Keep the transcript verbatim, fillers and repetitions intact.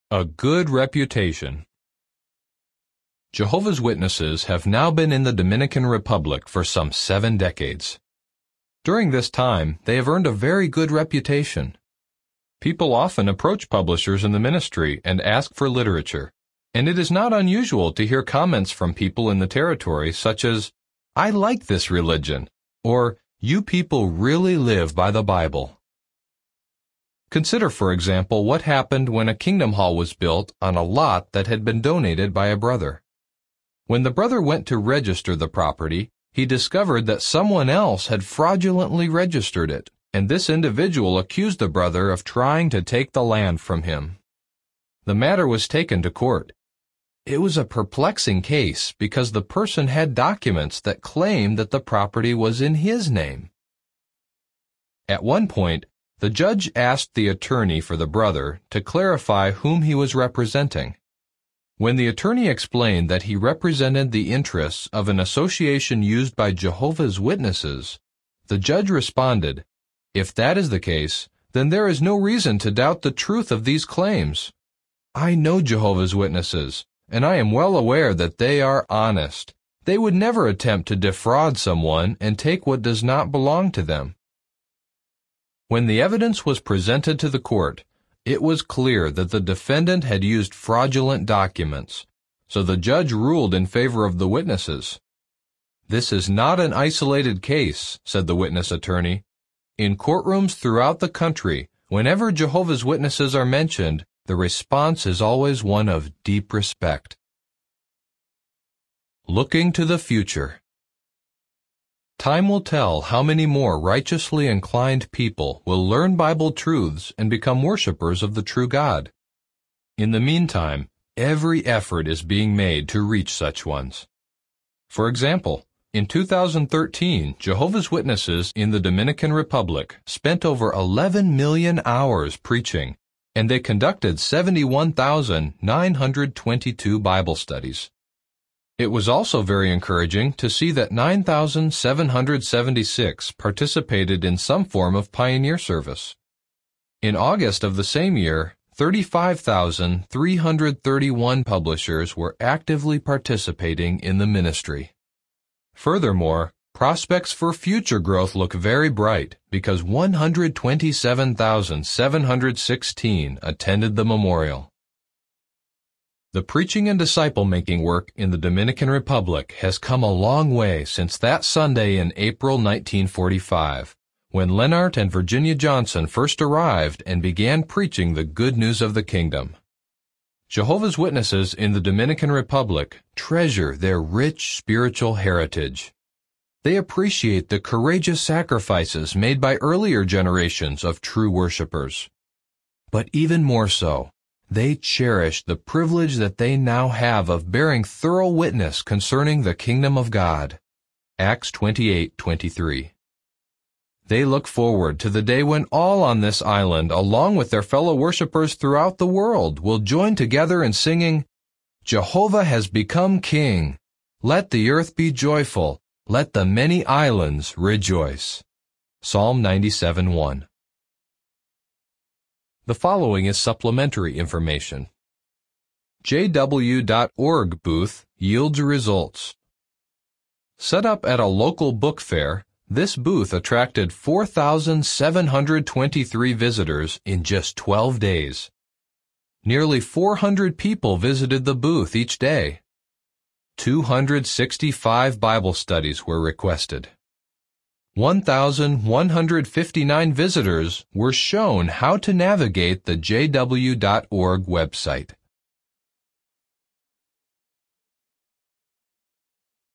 A good reputation. Jehovah's Witnesses have now been in the Dominican Republic for some seven decades. During this time, they have earned a very good reputation. People often approach publishers in the ministry and ask for literature, and it is not unusual to hear comments from people in the territory such as, "I like this religion," or "You people really live by the Bible." Consider, for example, what happened when a kingdom hall was built on a lot that had been donated by a brother. When the brother went to register the property, he discovered that someone else had fraudulently registered it, and this individual accused the brother of trying to take the land from him. The matter was taken to court. It was a perplexing case because the person had documents that claimed that the property was in his name. At one point, the judge asked the attorney for the brother to clarify whom he was representing. When the attorney explained that he represented the interests of an association used by Jehovah's Witnesses, the judge responded, "If that is the case, then there is no reason to doubt the truth of these claims. I know Jehovah's Witnesses, and I am well aware that they are honest. They would never attempt to defraud someone and take what does not belong to them." When the evidence was presented to the court, it was clear that the defendant had used fraudulent documents, so the judge ruled in favor of the witnesses. "This is not an isolated case," said the witness attorney. "In courtrooms throughout the country, whenever Jehovah's Witnesses are mentioned, the response is always one of deep respect." Looking to the future. Time will tell how many more righteously inclined people will learn Bible truths and become worshipers of the true God. In the meantime, every effort is being made to reach such ones. For example, in two thousand thirteen, Jehovah's Witnesses in the Dominican Republic spent over eleven million hours preaching, and they conducted seventy-one thousand nine hundred twenty-two Bible studies. It was also very encouraging to see that nine thousand seven hundred seventy-six participated in some form of pioneer service. In August of the same year, thirty-five thousand three hundred thirty-one publishers were actively participating in the ministry. Furthermore, prospects for future growth look very bright because one hundred twenty-seven thousand seven hundred sixteen attended the memorial. The preaching and disciple-making work in the Dominican Republic has come a long way since that Sunday in April nineteen forty-five, when Lennart and Virginia Johnson first arrived and began preaching the good news of the kingdom. Jehovah's Witnesses in the Dominican Republic treasure their rich spiritual heritage. They appreciate the courageous sacrifices made by earlier generations of true worshipers. But even more so, they cherish the privilege that they now have of bearing thorough witness concerning the kingdom of God. Acts twenty-eight twenty-three. They look forward to the day when all on this island, along with their fellow worshipers throughout the world, will join together in singing, "Jehovah has become King. Let the earth be joyful. Let the many islands rejoice." Psalm ninety-seven one. The following is supplementary information. J W dot org booth yields results. Set up at a local book fair, this booth attracted four thousand seven hundred twenty-three visitors in just twelve days. Nearly four hundred people visited the booth each day. two hundred sixty-five Bible studies were requested. one thousand one hundred fifty-nine visitors were shown how to navigate the J W dot org website.